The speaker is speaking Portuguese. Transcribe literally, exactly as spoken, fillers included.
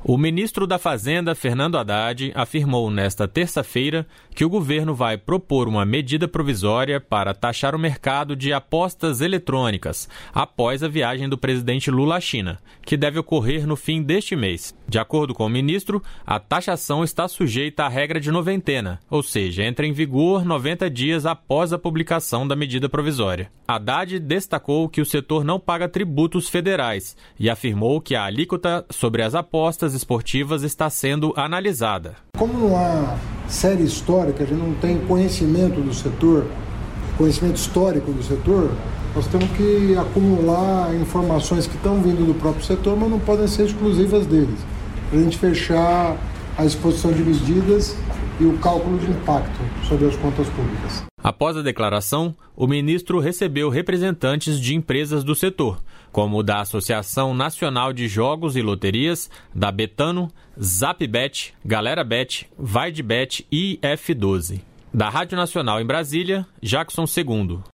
O ministro da Fazenda, Fernando Haddad, afirmou nesta terça-feira que o governo vai propor uma medida provisória para taxar o mercado de apostas eletrônicas após a viagem do presidente Lula à China, que deve ocorrer no fim deste mês. De acordo com o ministro, a taxação está sujeita à regra de noventena, ou seja, entra em vigor noventa dias após a publicação da medida provisória. Haddad destacou que o setor não paga tributos federais e afirmou que a alíquota sobre as apostas esportivas está sendo analisada. Como não há série histórica, a gente não tem conhecimento do setor, conhecimento histórico do setor, nós temos que acumular informações que estão vindo do próprio setor, mas não podem ser exclusivas deles, para a gente fechar a exposição de medidas e o cálculo de impacto sobre as contas públicas. Após a declaração, o ministro recebeu representantes de empresas do setor, como da Associação Nacional de Jogos e Loterias, da Betano, ZapBet, GaleraBet, VaideBet e I F doze. Da Rádio Nacional em Brasília, Jackson Segundo.